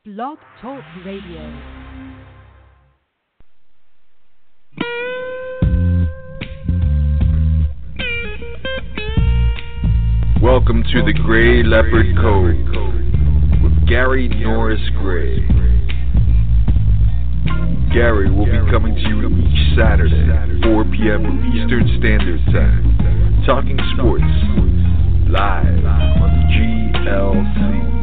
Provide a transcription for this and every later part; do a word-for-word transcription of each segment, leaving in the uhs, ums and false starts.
Blog Talk Radio. Welcome to the Gray Leopard Code with Gary Norris Gray. Gary will be coming to you each Saturday, four p.m. Eastern Standard Time, talking sports, live on G L C.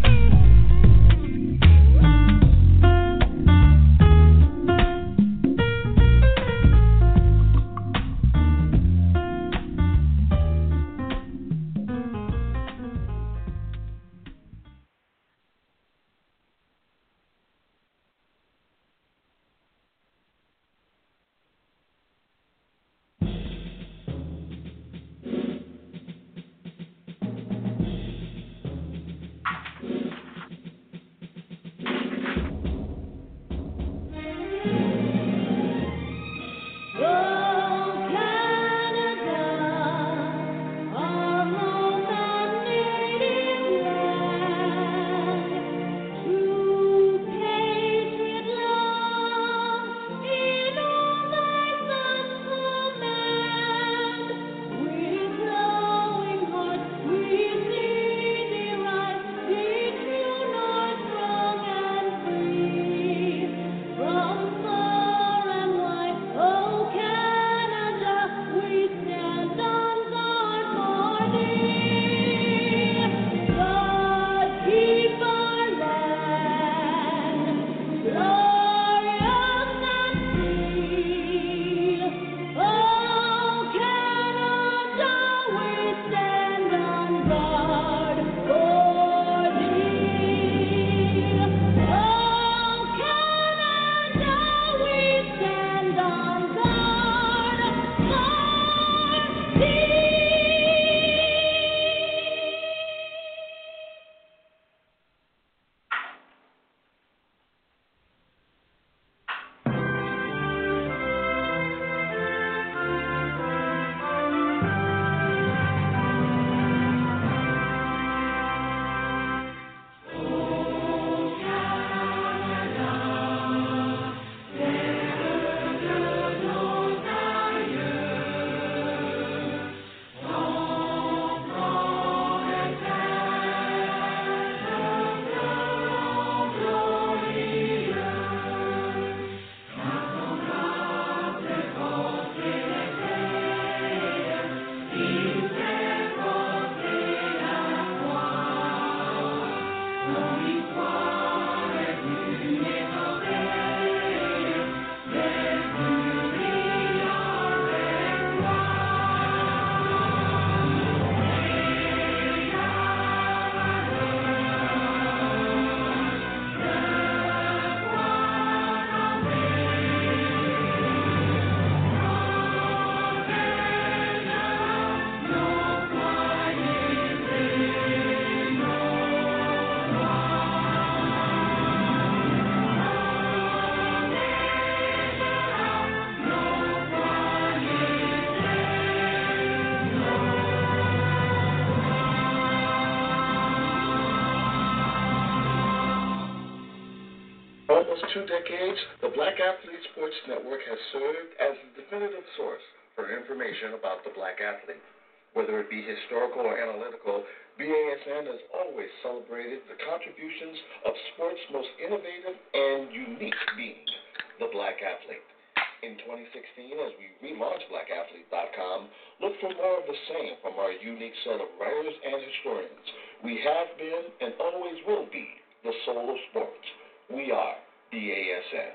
Two decades, the Black Athlete Sports Network has served as the definitive source for information about the black athlete. Whether it be historical or analytical, B A S N has always celebrated the contributions of sports' most innovative and unique being, the black athlete. In twenty sixteen, as we relaunched black athlete dot com, look for more of the same from our unique set of writers and historians. We have been and always will be the soul of sports. We are B A S N.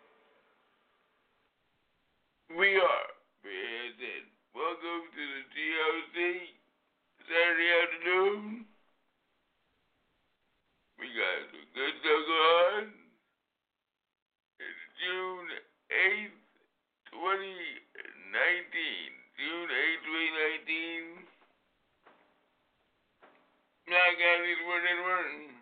We are B A S N. Welcome to the G L C Saturday afternoon. We got some good stuff going on. It's June eighth, twenty nineteen. June eighth, twenty nineteen. Black Athletes World Network.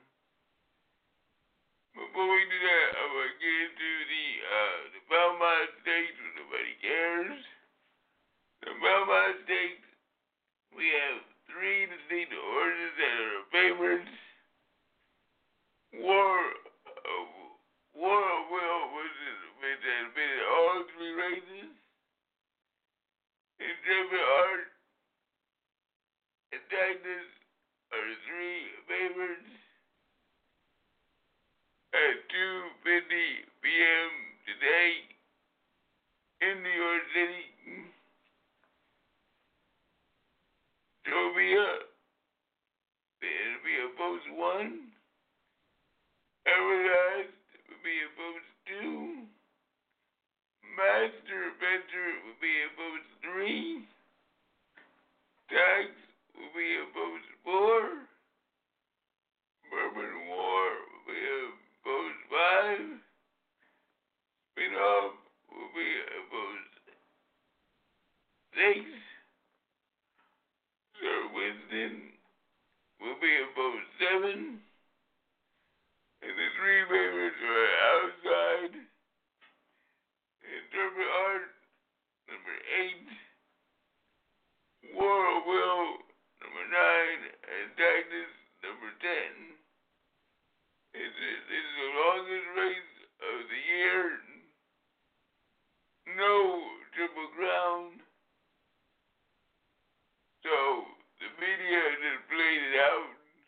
Before we do that, I'm going to get into the, uh, the Belmont Stakes, if nobody cares. The Belmont Stakes, we have three distinct horses that are favorites. War at two fifty p.m. today in New York City. Utopia, Utopia Post one. Everlast would be a Post two. Master Adventure would be a Post three. Tax would be a Post four. Bourbon War would be a Post five. Spin-off would be a Post six. Sir Winston will be a Post seven. And the three favorites are Outside, Interpret Art, number eight, War of Will, number nine, and Darkness, number ten. This is, this is the longest race of the year. No Triple Crown. So the media just played it out.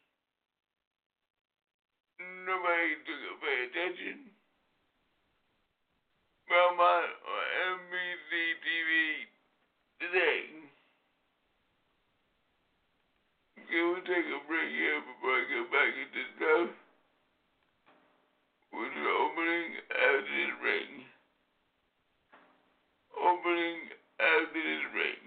Nobody took a pay attention. Belmont on N B C T V today. Okay, we'll take a break here before I get back into stuff. With the opening after this break. Opening after this break.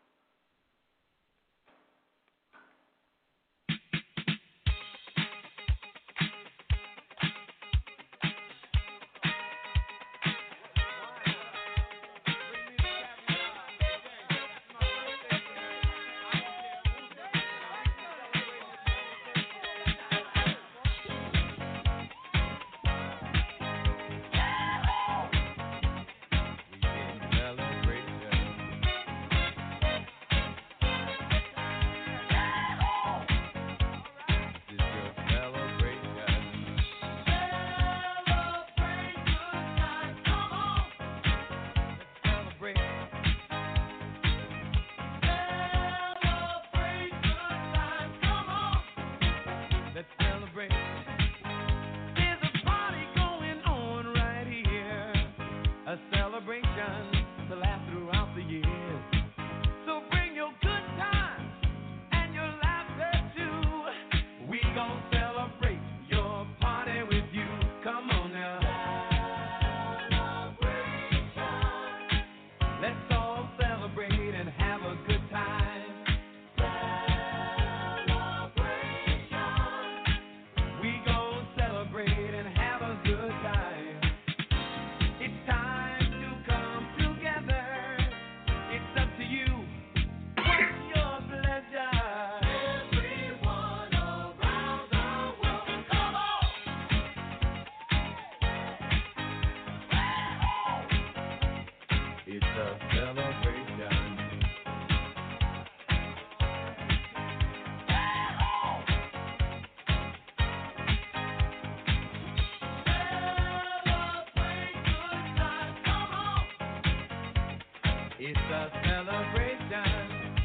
It's a celebration.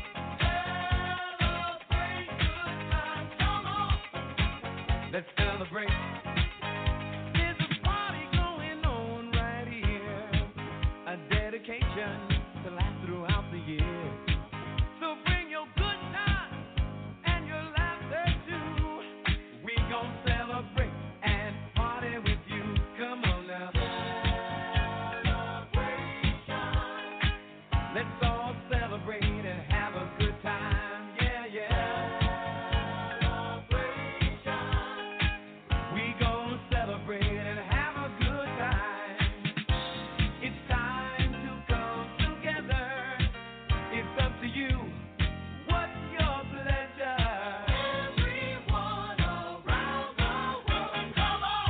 Celebrate good times, come on. Let's celebrate. There's a party going on right here. A dedication to last throughout the year. So bring your good times and your laughter too. We gon' celebrate and party with you. Come on now. Let's all celebrate and have a good time, yeah, yeah. Celebration. We gon' celebrate and have a good time. It's time to come together. It's up to you. What's your pleasure? Everyone around the world, come on.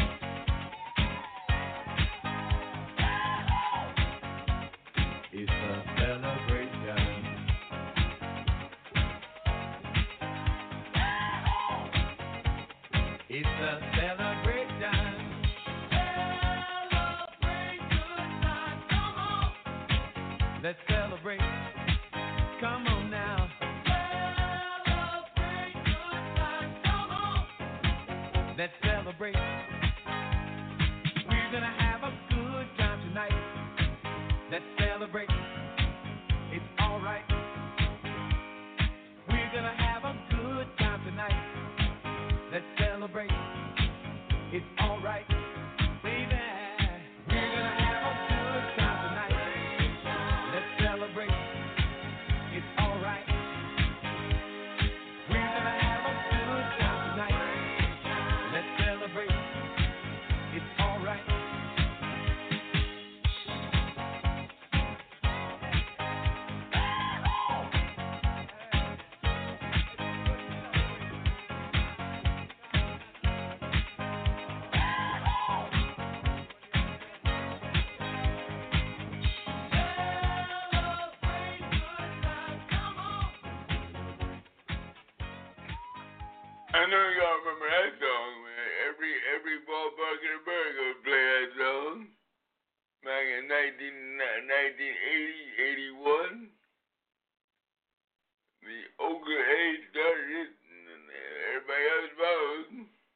It's a celebration. It's a celebration. Celebrate good times, come on. Let's celebrate. Come on now. Celebrate good times, come on. Let's celebrate. Let's celebrate. It's alright. We're gonna have a good time tonight. Let's celebrate. It's alright. Baby, we're gonna have a good time tonight. Let's celebrate. It's alright. We're gonna have a good time tonight. Let's celebrate. It's alright. I know y'all remember that song, man. Every every ballpark in America would play that song back in nineteen, nineteen eighty, eighty-one. The Oakland A's started it, and everybody else followed.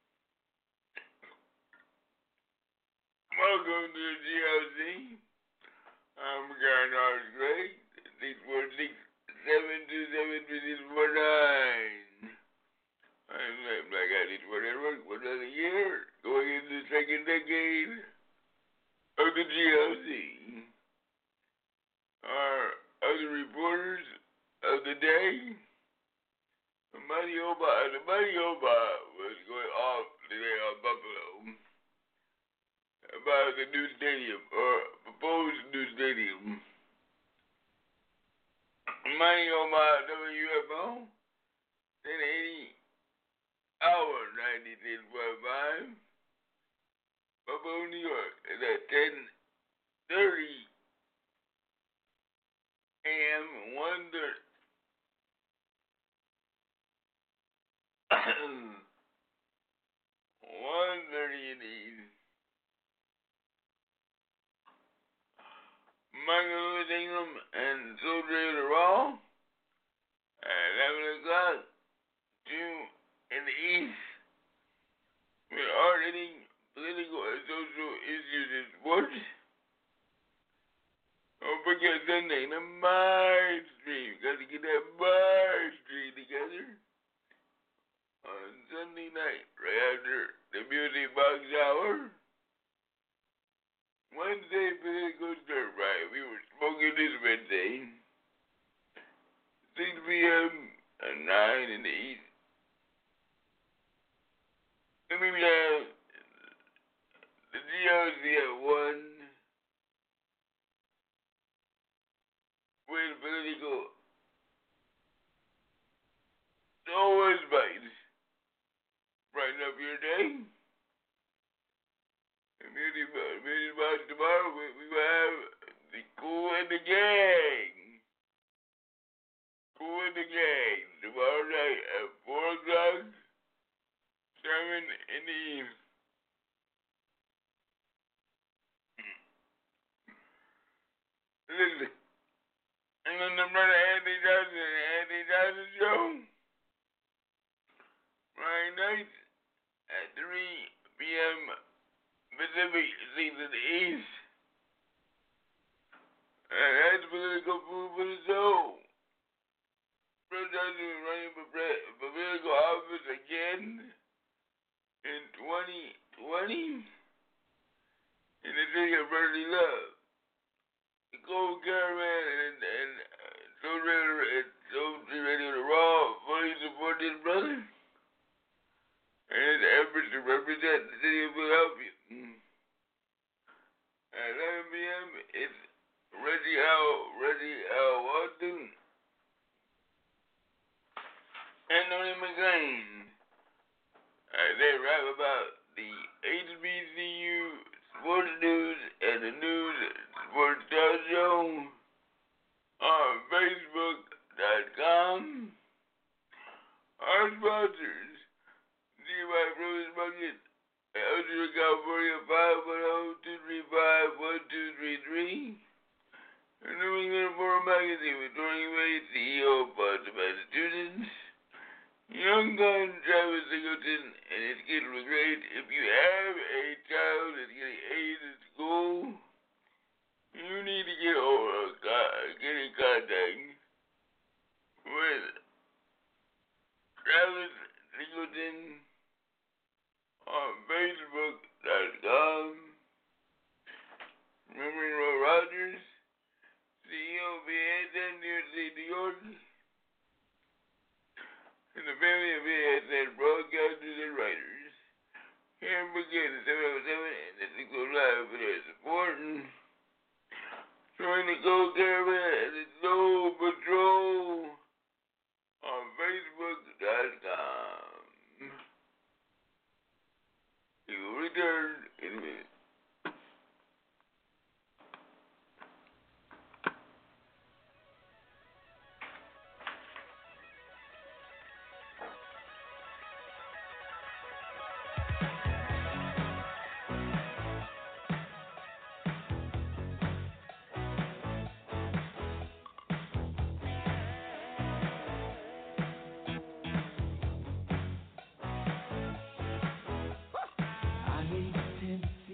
Welcome to the G L C. I'm Gary Norris Gray. six four six, seven two seven, three six four nine. I'm Black Athletes for Network for another year, going into the second decade of the G L C. Our other reporters of the day, Money Oba, the Money Oba was going off today on Buffalo about the new stadium, or proposed new stadium. Money Oba, W F O, ten eighty. Hour ninety-six point five, Buffalo, New York, is at ten thirty a.m. one thirty. one thirty in the evening. Michael Lewis Ingram and Soldier Raw at eleven o'clock. Two in the East, with hard-hitting political and social issues in sports. Don't forget Sunday, the Mars stream. Got to get that Mars stream together on Sunday night, right after the music box hour. Wednesday, political stir fry. We were smoking this Wednesday. six p.m. and nine in the East. Let me have the G L C at one with political always bites. Brighten up your day. And beauty beauty box tomorrow we, we will have the Cool and the Gang. Cool and the Gang tomorrow night at four o'clock. Seven in the evening. Listen, I'm on the brother Anthony Johnson, Anthony Johnson show. Friday night at three p.m. Pacific, six in the East. And that's political food for the soul. Brother Johnson is running for, pre- for political office again in twenty twenty in the city of Berkeley Love. The Gold Caravan and, and uh, so ready, so ready to raw fully support this brother and his efforts to represent the city of Philadelphia. Mm. At eleven p.m. it's Reggie L. Reggie L. Walton and Tony McLean. Uh, they rap about the H B C U sports news and the news sports talk show on Facebook dot com. Our sponsors, D Y Rose Bucket, Elgin, California, five one zero, two three five, one two three three. The New England Forum Magazine with Tony Wade, C E O of Boston, Massachusetts. Young gun Travis Singleton and his kids were great. If you have a child that's getting A's in school, you you need to get hold of, get in contact with Travis Singleton on Facebook dot com. Monroe Rogers, C E O of B S N New York, and the family of B S N broadcasters and writers. Here we begin the seven oh seven and the six oh live for their support. Join the Gold Caravan and the Snow Patrol on Facebook dot com. You will return in a minute. I hate Tennessee.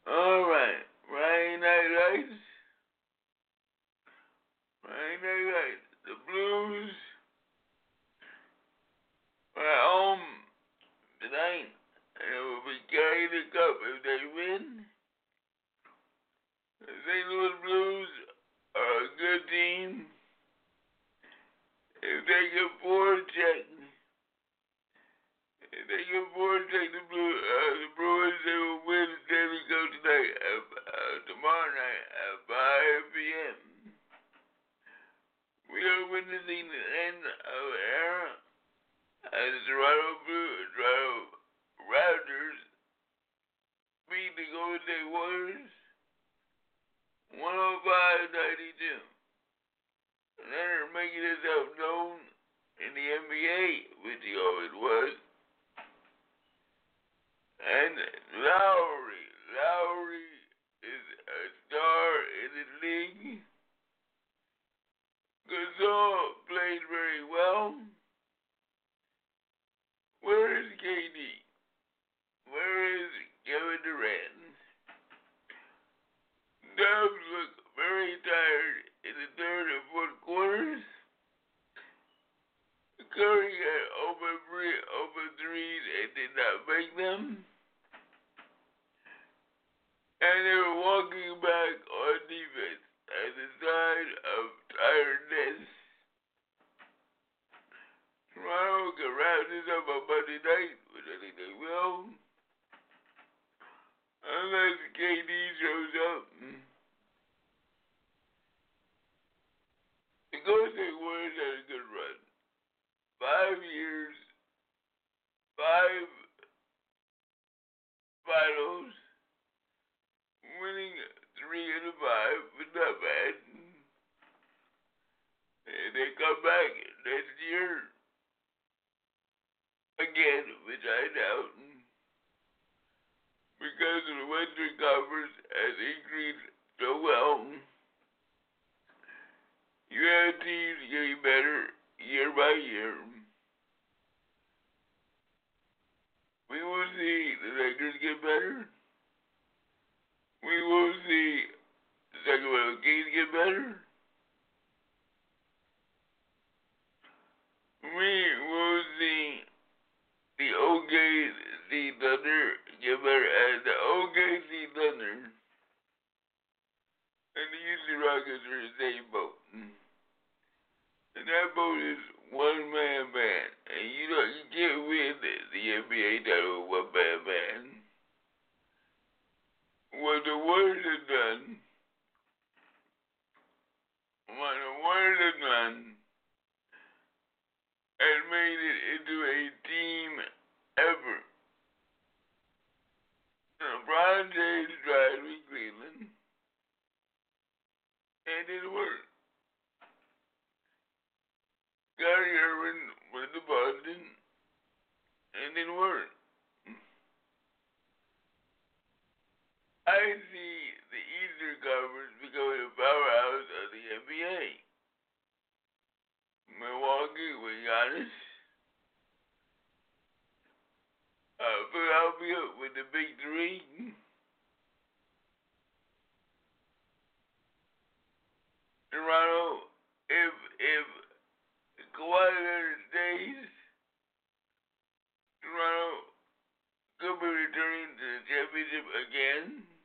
Alright, Friday Night Lights. Friday Night Lights. The Blues are home tonight, and they will be carrying the cup if they win. The Saint Louis Blues are a good team. If they can forecheck, if they can forecheck the Blue, uh, the Brewers, they will win the Daily Cup tonight, at, uh, tomorrow night at five p.m. We are witnessing the end of an era as the Toronto Blue, Toronto Raptors beat the Golden State Warriors one oh five to ninety-two. Leonard making himself known in the N B A, which he always was. And Lowry, Lowry is a star in the league. Gasol played very well. Where is K D? Where is Kevin Durant? Dubs look very tired in the third and fourth quarters. Curry had open three, open threes and did not make them. And they were walking back on defense as a sign of tiredness. Toronto can wrap this up on Monday night, which I think they will. Unless K D shows up. The Golden State Warriors had a good run. Five years, five finals, winning three of the five, but not bad. And they come back next year again, which I doubt, because the Western Conference has increased so well. You have teams getting better year by year. We will see the Lakers get better. We will see the Sacramento Kings get better. We will see the O K C Thunder get better as the O K C Thunder and the Houston Rockets are in the same boat. And that boat is one man band. And you know, you can't win the, the N B A title with one man band. What the Warriors have done, what the Warriors have done, has made it into a team effort. LeBron James tried with Cleveland, and it didn't work. Kyrie Irving went to Boston, and it didn't work. I see the Eastern Conference becoming a powerhouse of the N B A. Milwaukee with Giannis. Uh, Philadelphia with the big three. Toronto, if if Kawhi Leonard stays, Toronto could be returning to the championship again.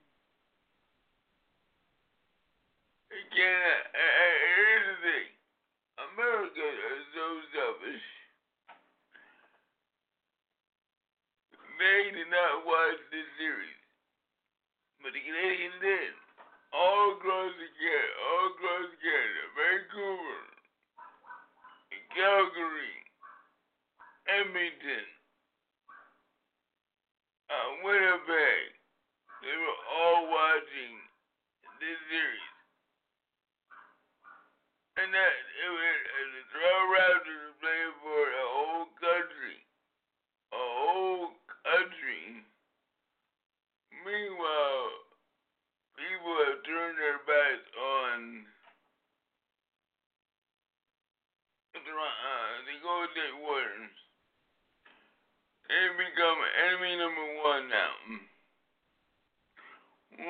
Again, uh, uh, here's the thing. America is so selfish. They did not watch this series, but the Canadians did. All across the Canada, all across Canada, Vancouver, Calgary, Edmonton, uh, Winnipeg, they were all watching this series. And that, it was, uh, the Toronto Raptors were playing for a whole country. A whole country. Meanwhile, people have turned their backs on the, uh, the Golden State Warriors. They've become enemy number one now.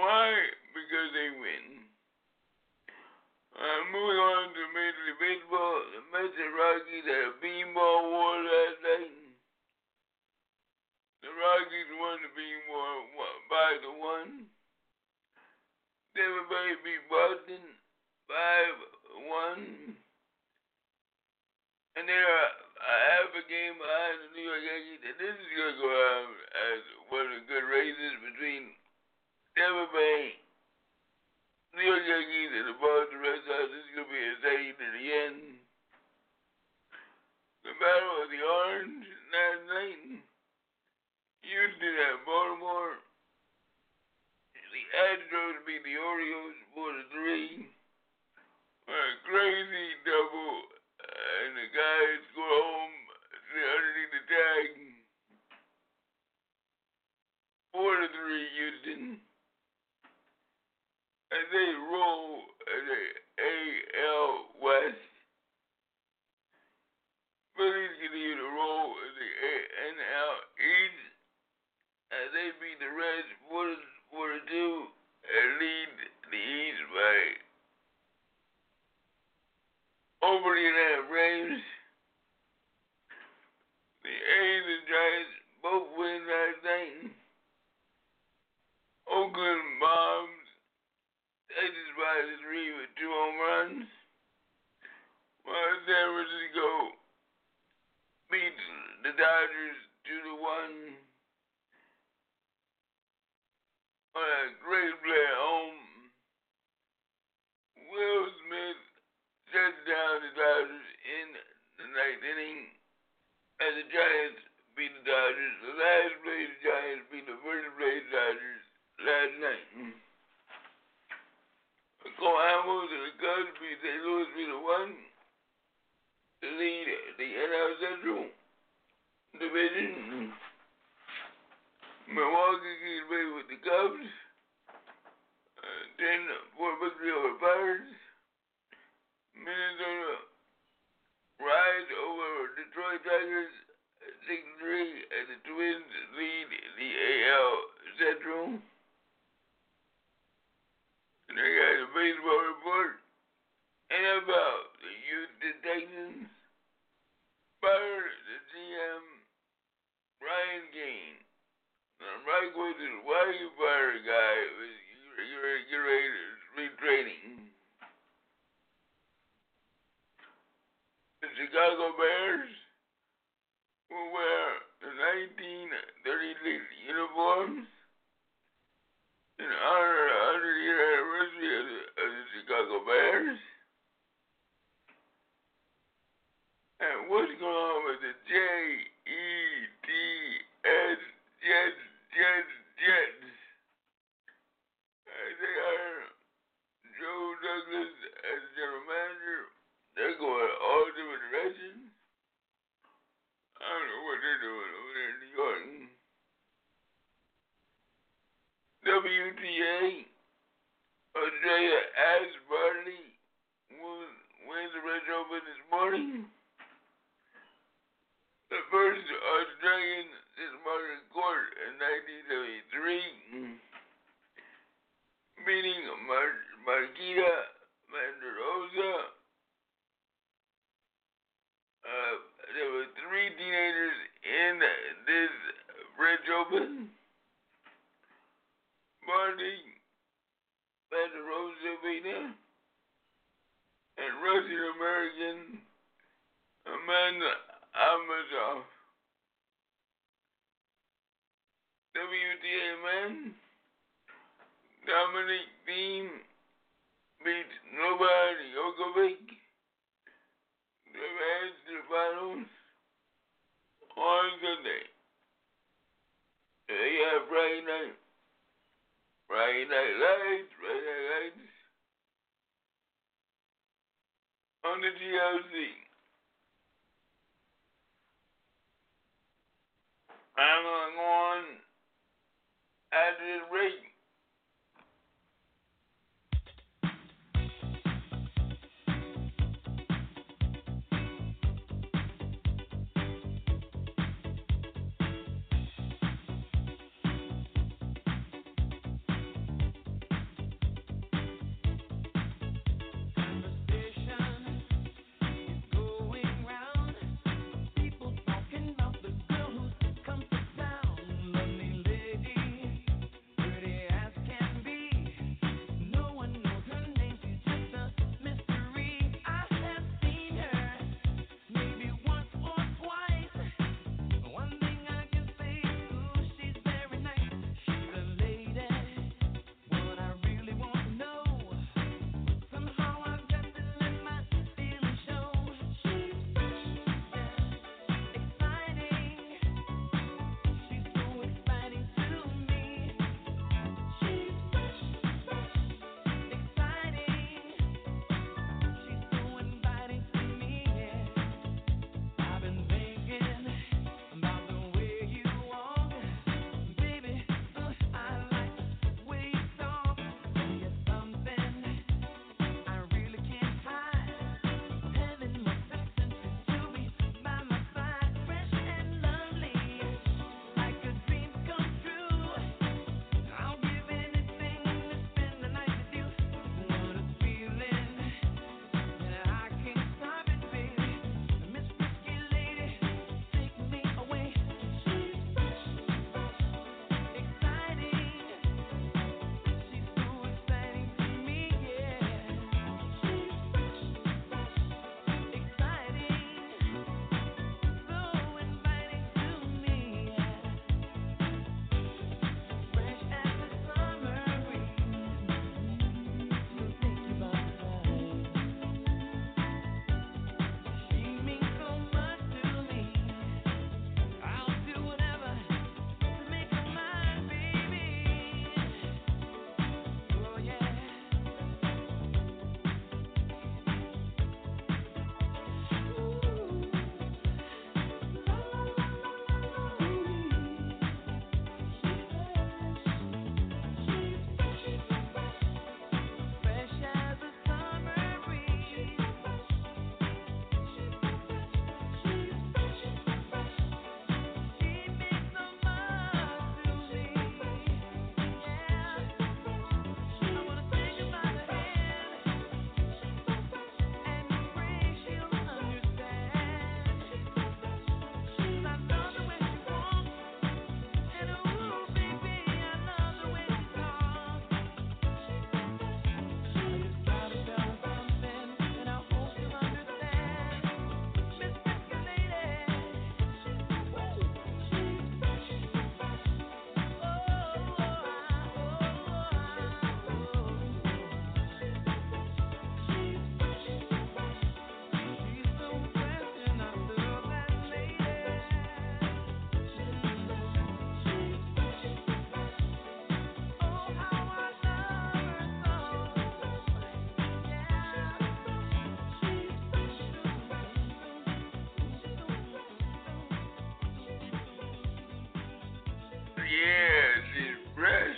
five to one. Tampa Bay beat Boston five one. And they're a half a game behind the New York Yankees. And this is going to go out as one of the good races between Tampa Bay, New York Yankees, and the Boston Red Sox. This is going to be insane to the end. The Battle of the Orange last night. Houston at Baltimore. The Astros beat the Orioles four to three. A crazy double, uh, and the guys go home underneath the tag. Four to three, Houston. As they roll in the A L West. Phillies continue to roll in the N L East. As they beat the Reds four to two and lead the East by over the and a half frames. The A's and Giants both win last night. Oakland bombs Texas by the three with two home runs. While San Francisco beats the Dodgers two to one. On a great play at home, Will Smith shuts down the Dodgers in the ninth inning as the Giants beat the Dodgers. The last place the Giants beat the first place Dodgers last night. Cole Hamels and the Cubs beat Saint Louis three to one to lead the N L Central Division. Milwaukee gets away with the Cubs. Uh, ten four victory over Pirates. Minnesota rise over Detroit Tigers six three, and the Twins lead the A L Central. And I got a baseball report. And about the Houston Texans fired the G M Brian Gaines. I'm right with this. Why you fire a guy with you're ready to retraining? The Chicago Bears will wear the nineteen thirty-six uniforms in honor of the hundred year anniversary of the, of the Chicago Bears. And what's going on with the J E T S Jets, Jets, Jets? Uh, they are Joe Douglas as general manager. They're going all different directions. I don't know what they're doing over there in New York. W T A, Australia Ash Barty wins the Red Open this morning. The first Australian dismounted court in nineteen seventy-three, beating Mar- Marquita Mandarosa. Uh, there were three teenagers in this French Open. Barty Mandarosa Vina and Russian American Amanda Amazon. W T A men, Dominic Thiem beats Novak Djokovic to advance to the finals on Sunday. Yeah, Friday night. Friday Night Lights, Friday Night Lights on the T L C. I'm going on after this break. Going round, people talking about the girl who's come to town. yeah, she's fresh,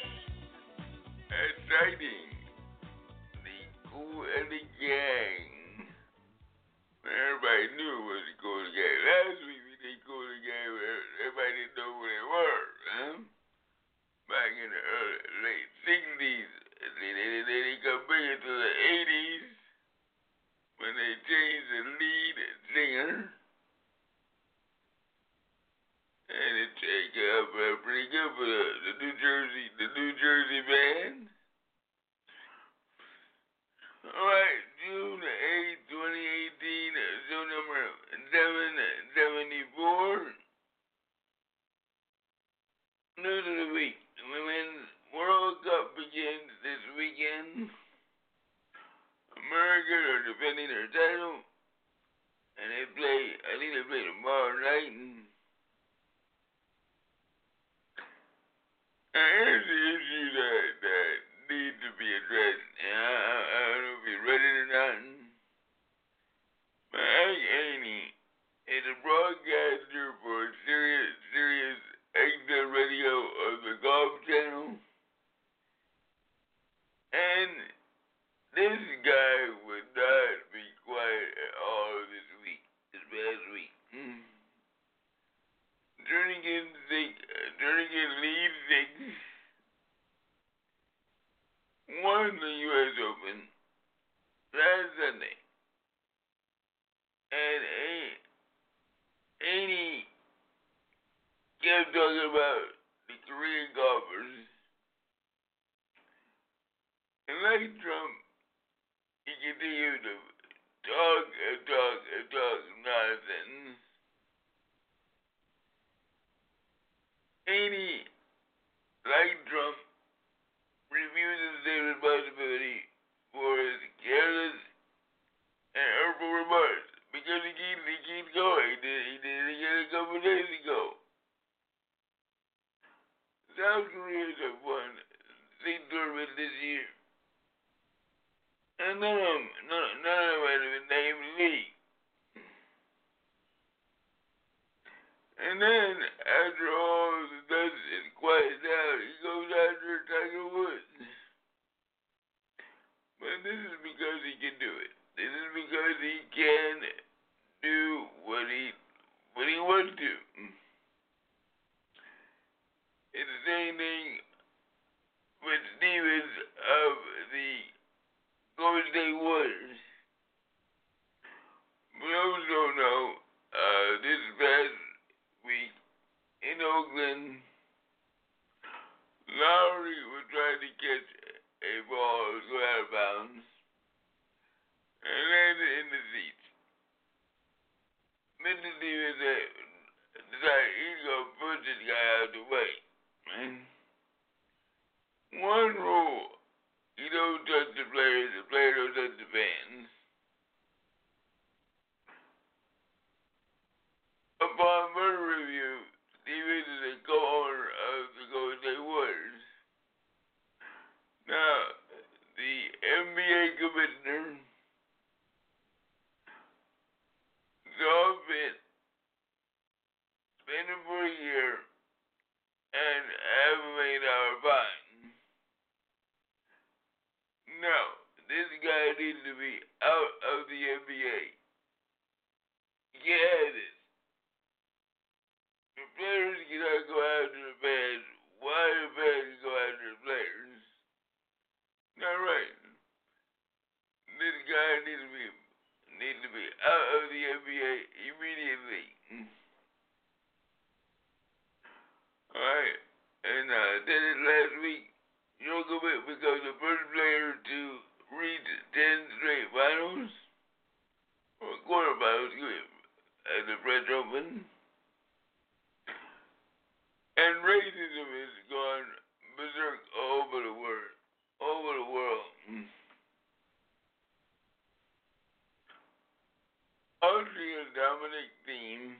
exciting, the cool and the gang. Everybody knew it was the cool and the gang. Last week we did cool and the gang, everybody didn't know who they were, huh? Back in the early, late sixties, they, they, they, they got big into the eighties when they changed the lead singer. And it take up uh, pretty good for the, the New Jersey, the New Jersey band. All right, June eighth, twenty eighteen, uh, show number seven seventy-four. News of the week: the Women's World Cup begins this weekend. America are defending their title, and they play. I think they play tomorrow night. And And here's the issue that, that needs to be addressed. And I, I, I don't know if you're ready or not. But Hank Haney is a broadcaster for Sirius, Sirius X M Radio of the Golf Channel. And this guy would not be quiet at all this week, this past week. Mm. Jernigan six, uh, Jernigan lead six, won the U S Open last Sunday, and Haney kept talking about the Korean golfers, and like Trump, he continued to talk and talk and talk nonsense. Haney, like Trump, refuses to take responsibility for his careless and hurtful remarks because he keeps, he keeps going. He did, he did it again a couple of days ago. South Korea have won six tournaments this year, and none of them, none, none of them had been named in the league. And then, after all the dust is quiet down, he goes after Tiger Woods. But this is because he can do it. This is because he can do what he what he wants to. It's the same thing with Stevens of the Golden State Warriors. We also know uh, this past week in Oakland, Lowry was trying to catch a ball that go out of bounds and landed in the seats. Mister Stevens decided he's going to push this guy out of the way. Man. One rule, you don't touch the players, the player don't touch the fans. Upon further review, Stevens is a co-owner of the Golden State Warriors. Now, the N B A commissioner saw fit, spend him for a year, and have a million dollar fine. No, this guy needs to be out of the N B A. Get it. The players cannot go after the fans. Why the fans go after the players? Not right. This guy needs to be needs to be out of the N B A immediately. Alright. And uh then last week, Djokovic becomes the first player to reach ten straight finals. Or quarterfinals at the French Open. And racism has gone berserk all over the world. All over the world. Austrian Dominic Thiem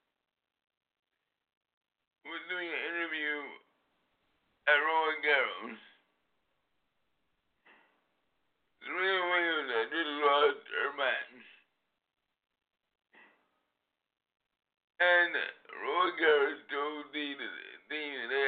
was doing an interview at Roland Garros. Serena Williams had just lost her match. And Roland Garros told Thiem that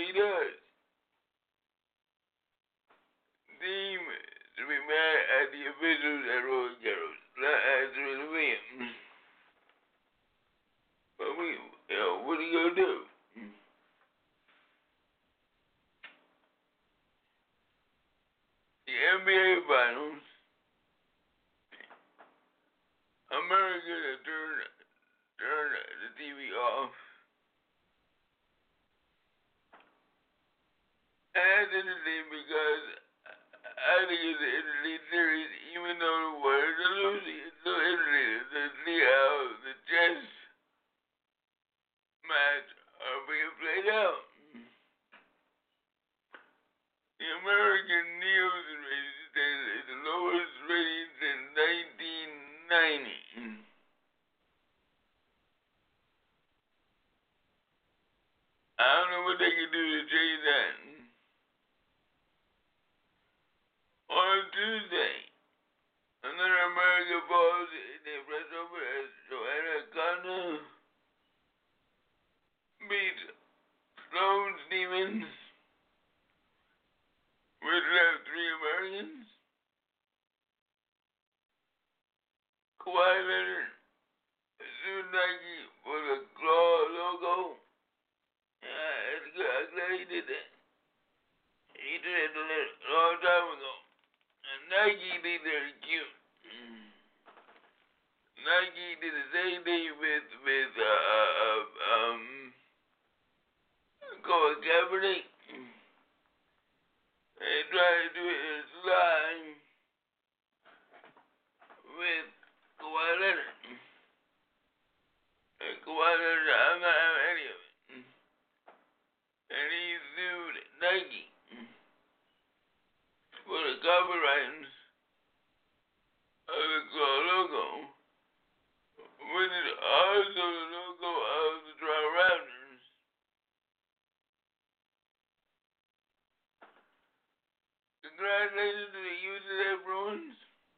he does. Seem to be mad at the officials at Roy Garros, not at the Williams. But we, you know, what are you gonna do? The N B A Finals, America turned turn the T V off. And in the thing because I think it's an interesting series, even though the Warriors are losing. It's so interesting to see how the chess match are being played out. The American Nielsen rating says it's the lowest rating since nineteen ninety. I don't know what they can do to change that. On Tuesday, another American falls in the press over as Joanna Connor beat Sloane Stevens, which left three Americans. Kawhi Leonard sued Nike for the claw logo. Yeah, it's good. I'm glad he did that. He did it a long time ago. And Nike did their cute. Nike did the same thing with with uh, uh um Colin Kaepernick. They tried to do it in slime with Kawhi Leonard. And Kawhi Leonard, I'm not having any of it. And he sued Nike for the copyright of the claw logo, which is also the logo of the Toronto Raptors. Congratulations to the U C L A Bruins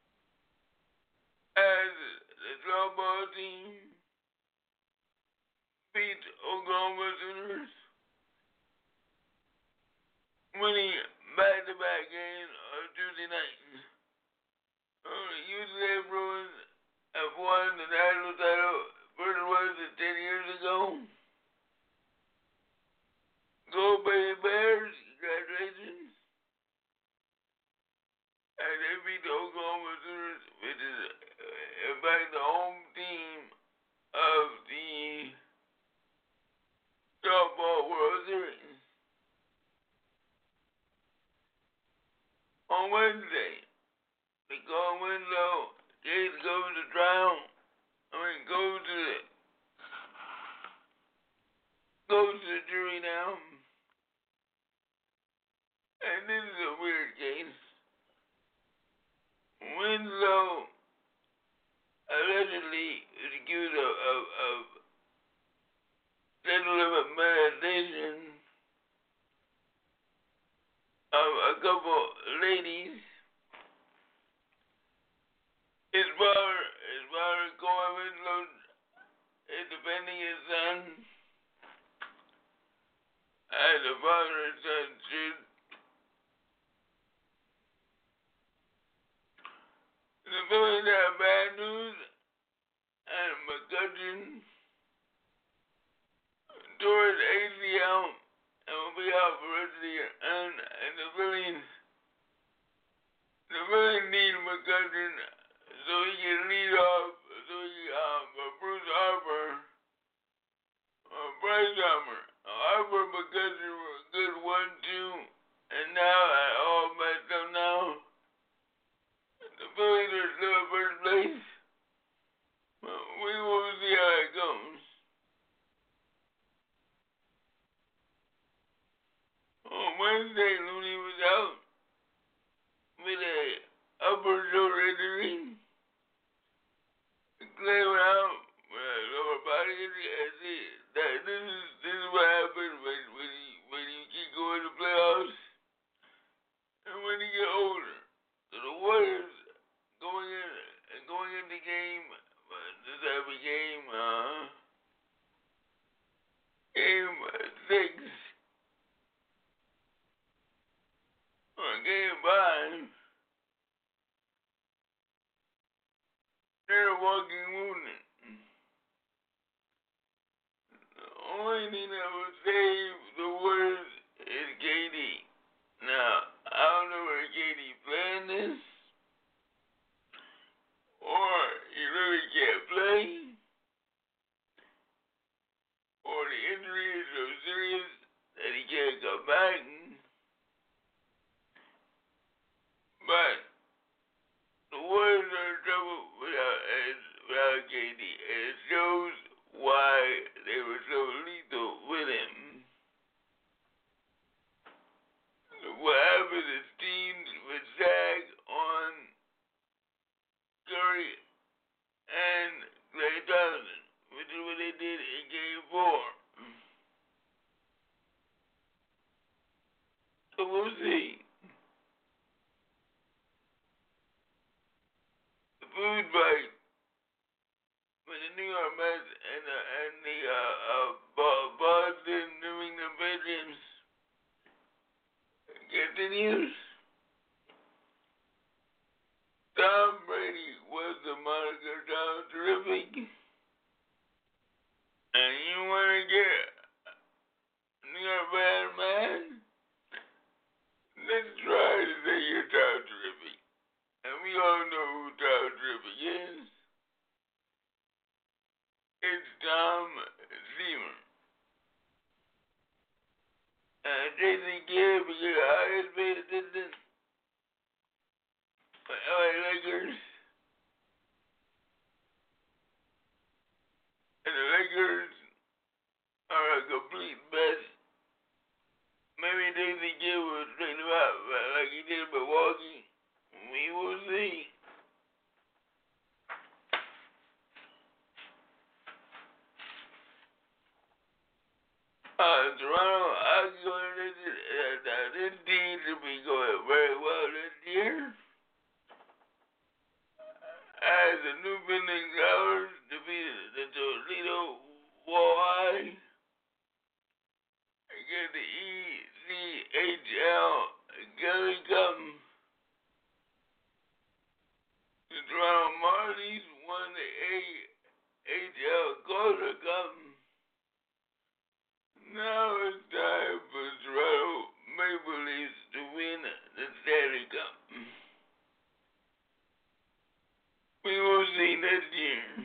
as the softball team beat Oklahoma Sooners, winning back-to-back games on Tuesday night. Oh, the U C L A Bruins have won the national title first was it ten years ago. Go Bay Bears, congratulations. And they beat the Oklahoma Sooners, which is uh, in fact the home team of the softball World Series. On Wednesday, the Golden Winslow case goes to trial. I mean, goes to the goes to the jury now. And this is a weird case. Winslow allegedly is accused of of, of sexual molestation of a couple ladies. His father, his father, Corey Winslow, is defending his son. As the father and son should. The Phillies have bad news, and McCutcheon tore his A C L and will be out for the rest of the year. And, and the Phillies, the Phillies need McCutcheon so he can lead off, so he, um, uh, Bruce Harper, or Bryce Harper. Harper and McCutcheon were a good one, two, and now, all messed up now. The Phillies are still in first place. Well, we will see how it goes. On Wednesday, Looney was out with a upper shoulder injury. Clay went out with a lower body injury. And see, that, this is this is what happens when when you when you keep going to playoffs and when you get older. So the Warriors going in and going in the game, uh, this every game, uh, game six. So we'll see. The food fight with the New York Mets and the, and the uh, uh, Boston New England Patriots continues. Tom Brady was the moniker Tom Terrific. And you want to get New York bad man? Let's try to say you're Tom Terrific. And we all know who Tom Terrific is. It's Tom Seaman. And Jason Kidd, because I always paid attention for L A Lakers. And the Lakers are a complete mess. Maybe Jason Kidd will straighten them out like he did in Milwaukee. We will see. Uh, Toronto, I'm going to uh, this team to be going very well this year. As the Newfoundland Growlers defeated the Toledo Walleye against the E C H L Gully Cup. The Toronto Marlies won the A H L Golden Cup. Now it's time for Toronto Maple Leafs to win the Stanley Cup. We will see next year.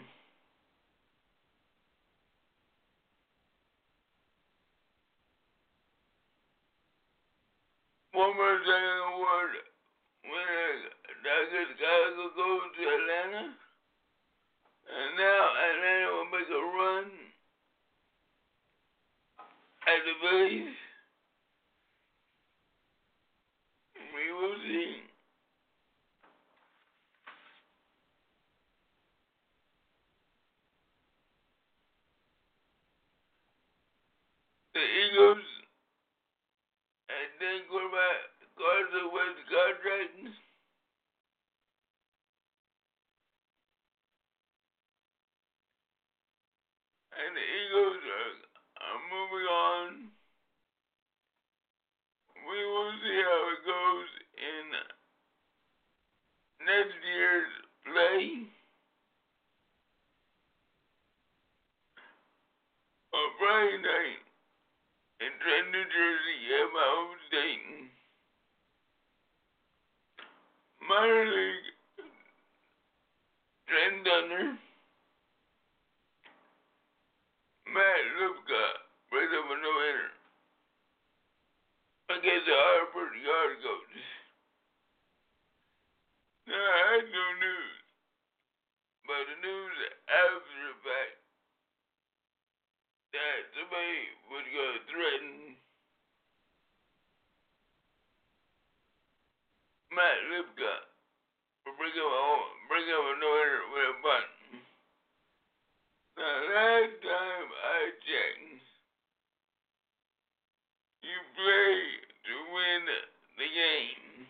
Former second award winner Douglas Gallagher goes to Atlanta. And now Atlanta will make a run at the Phillies. We will see. The Eagles and then quarterback Carson Wentz contract. And the Eagles are, are moving on. We will see how it goes in next year's play. On Friday night in Trenton, New Jersey, at my home state, minor league Trent Dunner, Matt Lipka brings up a no-hitter against the Harvard Yard Goats. Now, I had no news, but the news after the fact that somebody was going to threaten Matt Lipka for bringing up a, bring up a no-hitter with a bunt. Now, last time I checked, you play to win the game.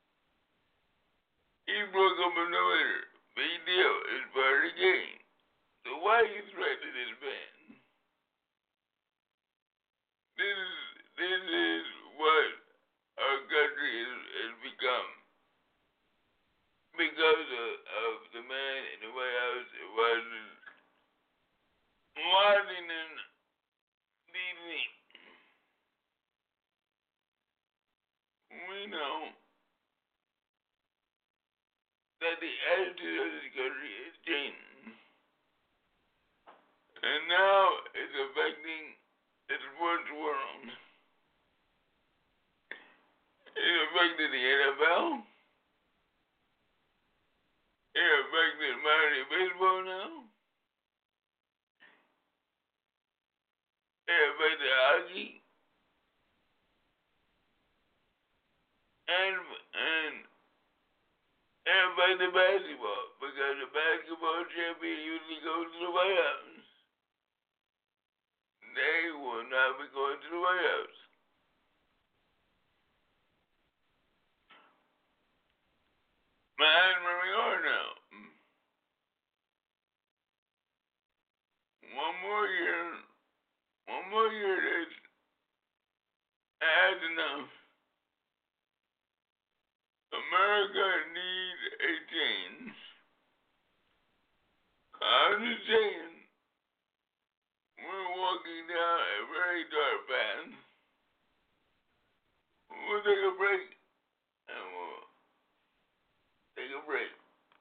He broke up a no-hitter. Big deal. It's part of the game. So why are you threatening this man? This is, this is what our country has, has become. Because of, of the man in the White House, it was Washington, D C We know that the attitude of this country is changing. And now it's affecting the sports world. It affected the N F L. It affected minor league baseball now. It affected hockey. And, and it affected basketball, because the basketball champion usually goes to the White House. They will not be going to the White House. Joanna, America needs a change. I understand we're walking down a very dark path. We'll take a break and we'll take a break.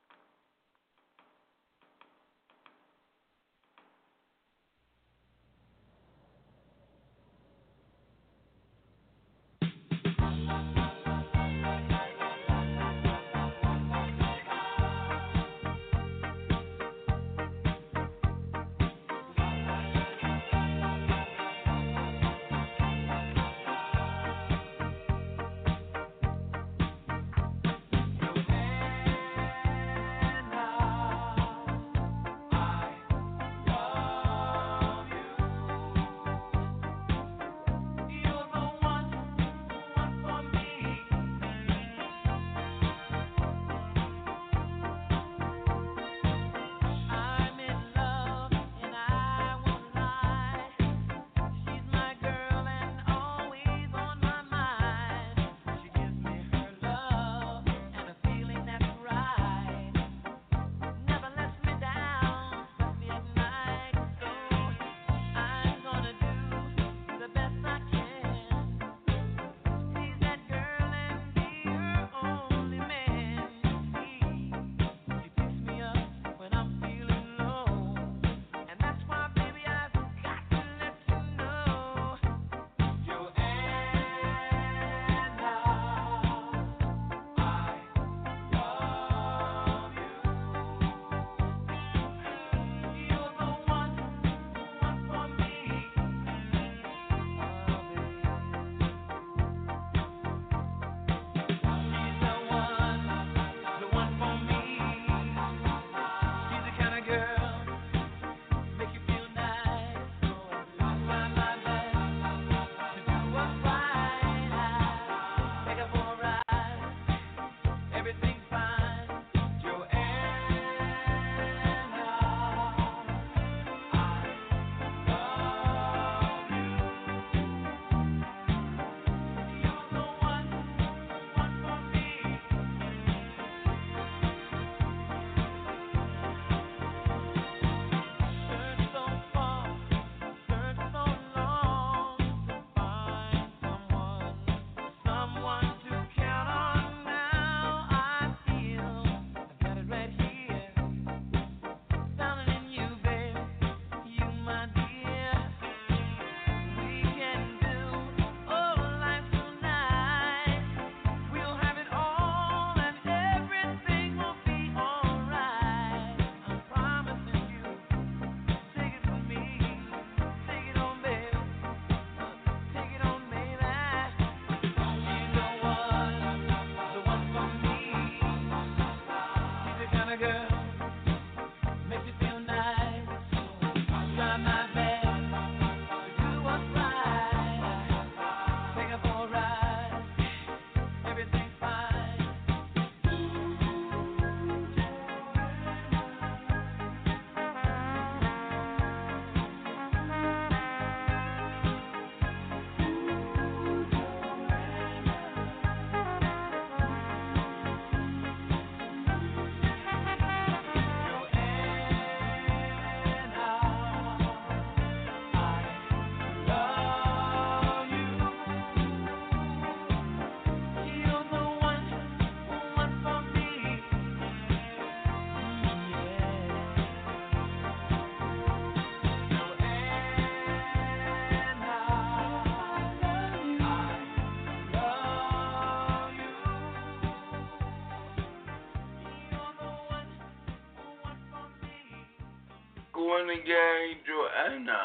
Going again, Joanna.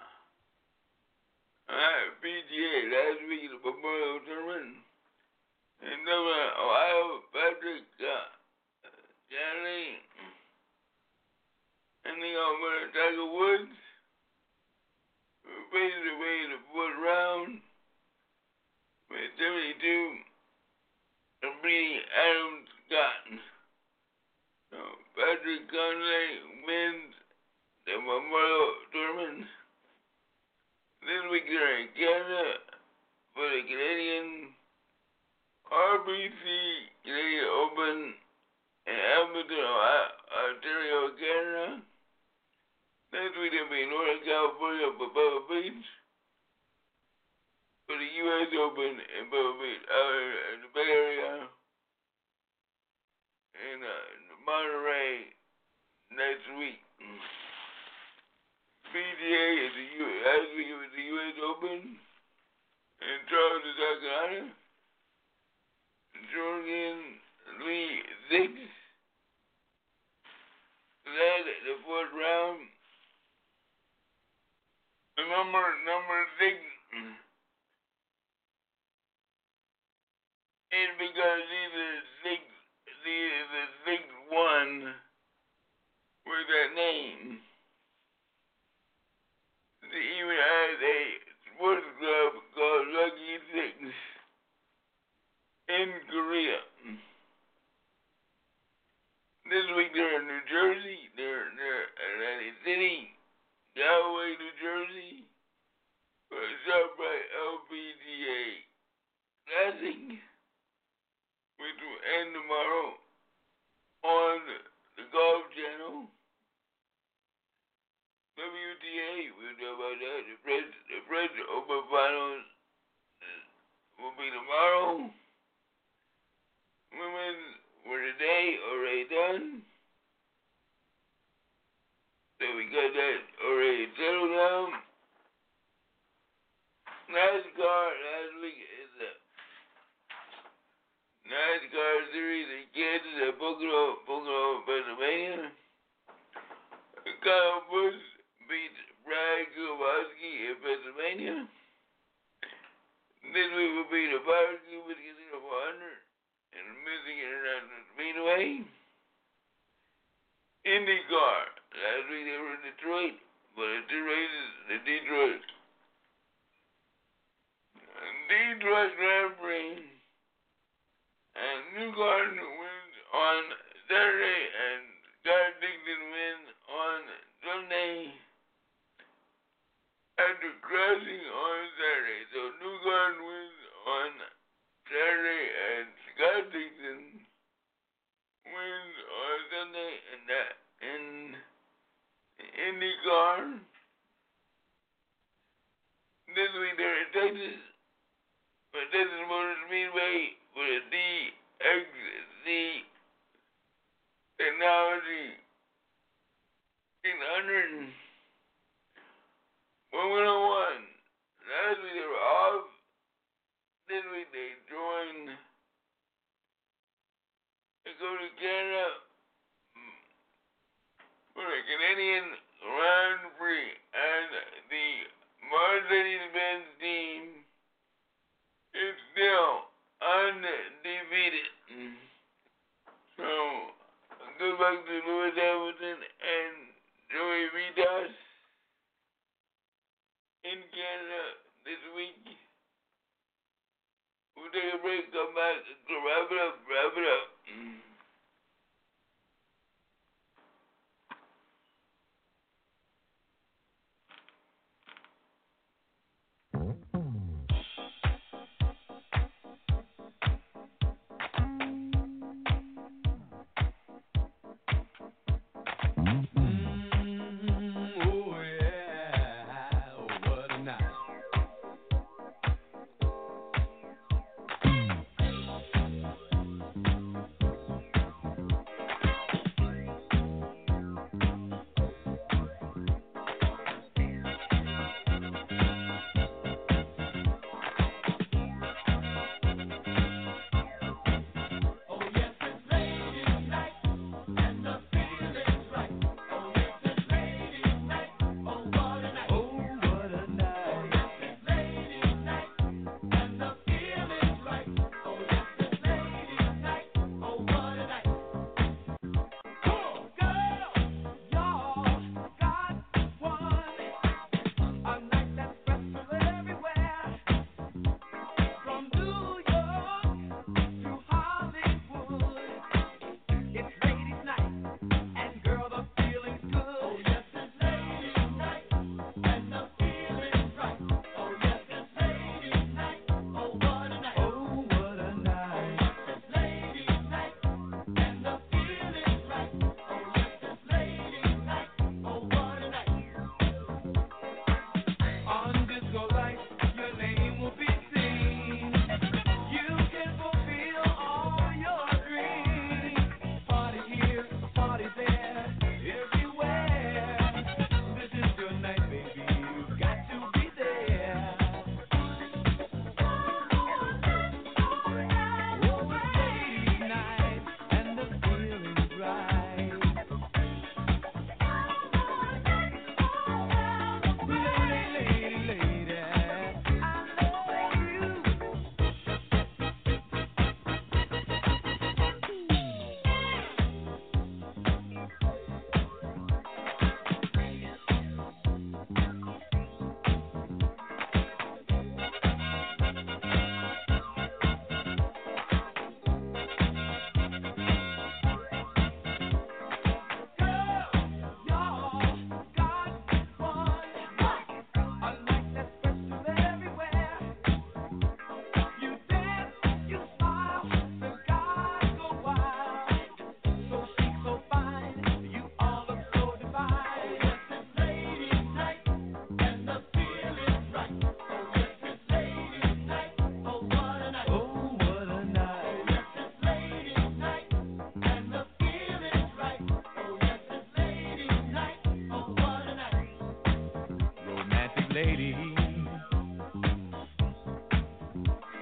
Alright, P G A last week the Memorial Tournament. And then Ohio Patrick uh, Johnny. And they got winner Tiger Woods. We faced away the fourth round with seventy-two and beating Adam Scott. So Patrick Conley wins the Memorial Tournament. This week here in Canada for the Canadians. R B C they open in Edmonton, Ontario, Canada. Next week they'll be in Northern California for Pebble Beach. For the U S Open in Pebble Beach, out in the Bay Area. In uh, Monterey next week. P G A is the U S last week it was the U S Open in Charleston, South Carolina. Jordan Lee six. Led the fourth round. The number number six is because he's the sixth he is the sixth one with that name. He even has a sports club called Lucky Six in Korea. This week they're in New Jersey, they're, they're in Atlantic City, Galway, New Jersey, for a ShopRite L P G A Classic, which will end tomorrow on the Golf Channel. W T A, we'll talk about that. The French, the French Open Finals will be tomorrow. Women were today already done. So we got that already settled down. NASCAR last week is the NASCAR series in Kansas at Pocono, Pocono, Pennsylvania. Kyle Busch beat Brad Keselowski in Pennsylvania. This week will be the Power Cube Casino four hundred in the Michigan International Speedway. IndyCar. Last week they were in Detroit, but the two races, the Detroit. Detroit Grand Prix. And New Garden wins on Saturday, and Scott Dixon wins on Sunday after crashing on Saturday. So New Garden wins on Saturday, and Scott Dixon wins on Sunday in that in IndyCar. This week they're in Texas, but Texas Motor Speedway with a D X C technology six hundred. Formula One. Last week they were off. This week they joined. They go to Canada for the Canadian Grand Prix, and the Mercedes-Benz team is still undefeated. So, good luck to Lewis Hamilton and Joey Vitas in Canada this week. We'll take a break, come back, wrap it up, wrap it up.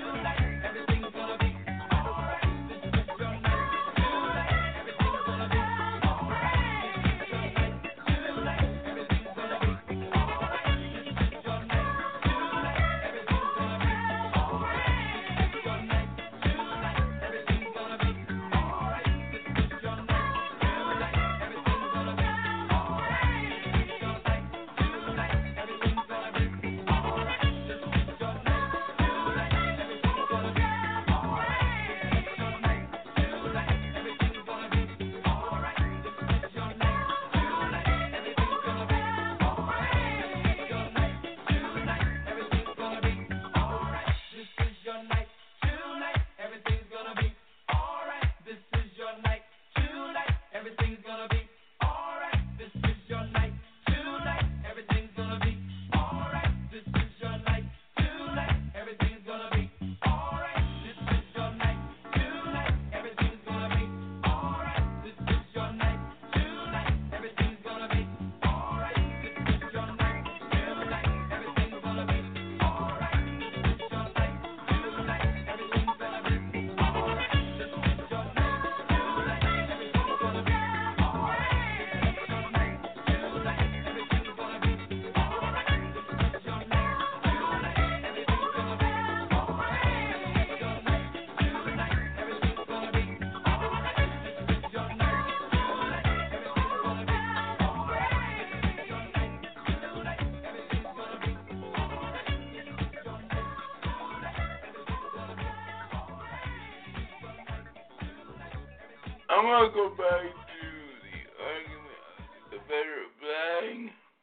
I'm gonna go back to the argument of the Confederate flag.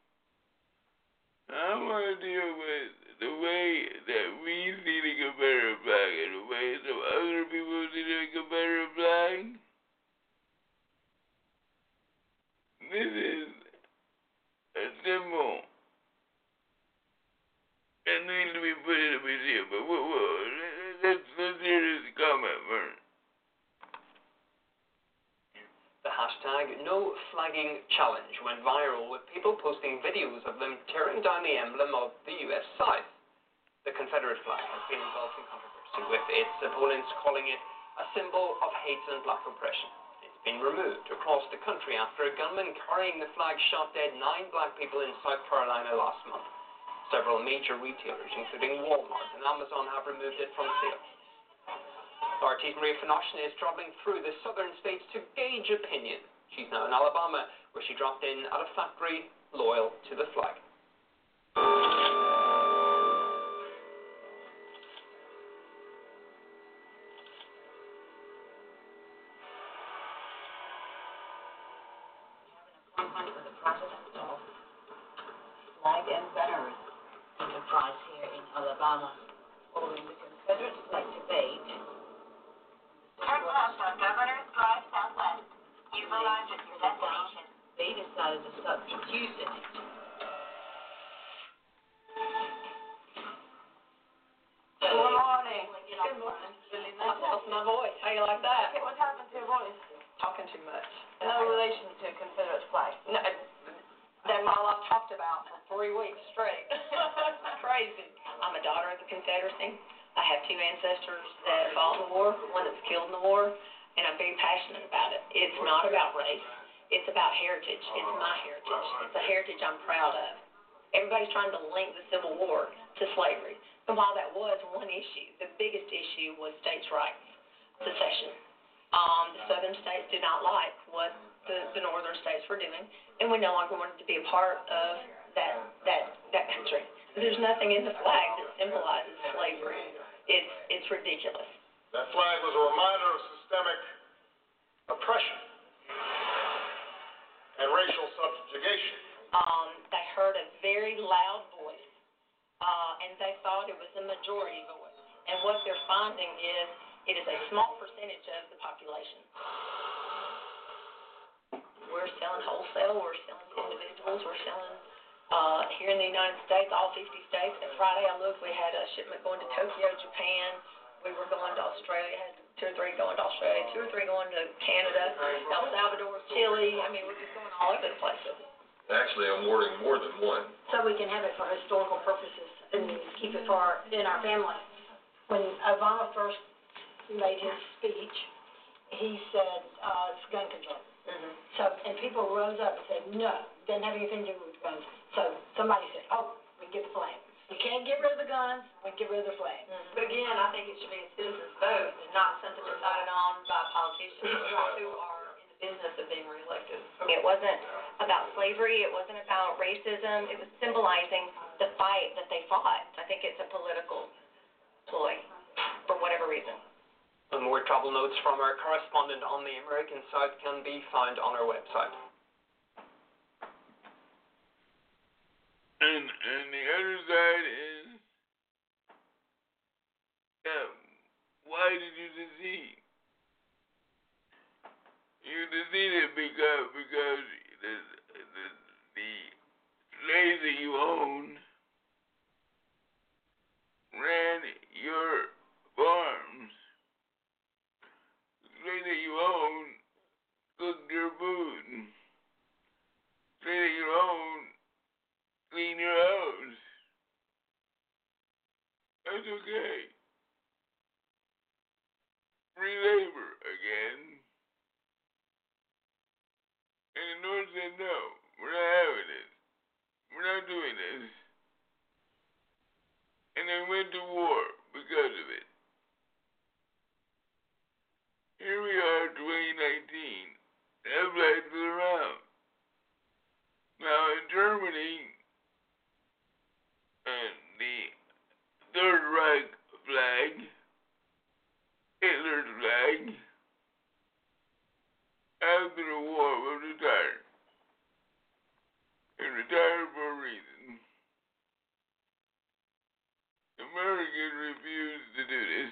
I'm gonna deal with the way that we see the Confederate flag and the way some other people see the Confederate flag. This is a symbol that needs to be put in a museum. But whoa, whoa, let's, let's hear this comment first. The hashtag NoFlaggingChallenge went viral with people posting videos of them tearing down the emblem of the U S South. The Confederate flag has been engulfed in controversy, with its opponents calling it a symbol of hate and black oppression. It's been removed across the country after a gunman carrying the flag shot dead nine black people in South Carolina last month. Several major retailers, including Walmart and Amazon, have removed it from sale. R T's Maria Finoshin is traveling through the southern states to gauge opinion. She's now in Alabama, where she dropped in at a factory loyal to the flag. Appointment with the president of Flag Inventors Enterprise here in Alabama, following the Confederate flag debate. Turn left on Governor's Drive Southwest. You've arrived at your destination. They decided to start producing it. Good morning. Good morning. Really nice. That's my voice. How you like that? that? What happened to your voice? Talking too much. No relation to Confederate flag. No, that's all I've talked about for three weeks straight. Crazy. I'm a daughter of the Confederacy. I have two ancestors that fought in the war, one that was killed in the war, and I'm very passionate about it. It's not about race. It's about heritage. It's my heritage. It's a heritage I'm proud of. Everybody's trying to link the Civil War to slavery. And while that was one issue, the biggest issue was states' rights, secession. Um, the southern states did not like what the, the northern states were doing, and we no longer wanted to be a part of that that that country. There's nothing in the flag that symbolizes slavery. It's it's ridiculous. That flag was a reminder of systemic oppression and racial subjugation. Um, they heard a very loud voice, uh, and they thought it was a majority voice. And what they're finding is it is a small percentage of the population. We're selling wholesale, we're selling to individuals, we're selling uh, here in the United States, all fifty states. And Friday I looked, we had a shipment going to Tokyo, Japan. We were going to Australia, had two or three going to Australia, two or three going to Canada, El Salvador, Chile. I mean, we're just going all over the place with it. Actually, I'm ordering more than one. So we can have it for historical purposes and keep it for our, in our family. When Obama first made his speech, he said uh, it's gun control. Mm-hmm. So, and people rose up and said, no, doesn't have anything to do with guns. So somebody said, oh, we get the flag. We can't get rid of the guns, we get rid of the flag. Mm-hmm. But again, I think it should be a citizen's vote and not something decided on by politicians who are in the business of being reelected. It wasn't about slavery, it wasn't about racism, it was symbolizing the fight that they fought. I think it's a political ploy for whatever reason. And more travel notes from our correspondent on the American side can be found on our website. And and the other side is, yeah, why did you secede? You seceded because because the the the slaves that you own ran your farms. The slave that you own cooked your food. The slave that you own clean your house. That's okay. Free labor again. And the North said, no, we're not having this. We're not doing this. And they went to war because of it. Here we are, twenty nineteen. That flag still around. Now in Germany, and the Third Reich flag, Hitler's flag, after the war was retired. And retired for a reason. Americans refused to do this.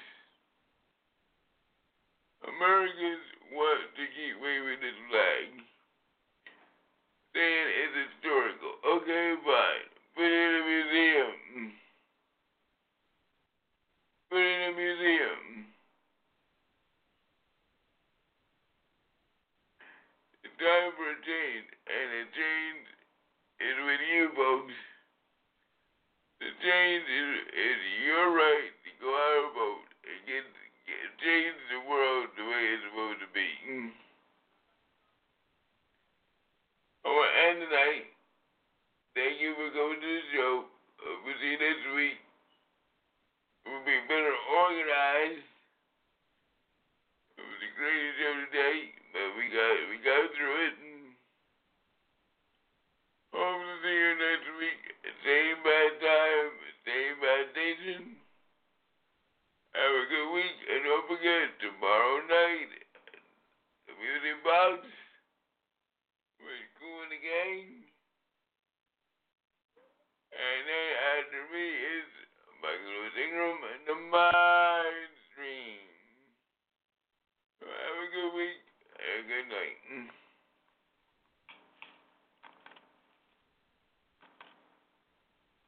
Americans want to keep waving this flag, saying it's historical. Okay, fine. Put it in a museum. Put it in a museum. It's time for a change, and the change is with you folks. The change is, is your right to go out and vote and get, get change the world the way it's supposed to be. I want to end tonight. Thank you for coming to the show. Uh, we'll see you next week. We'll be better organized. It was a great show today, but we got we got through it. And hope to see you next week. Same bad time, same bad station. Have a good week, and don't forget tomorrow night, the Music Box.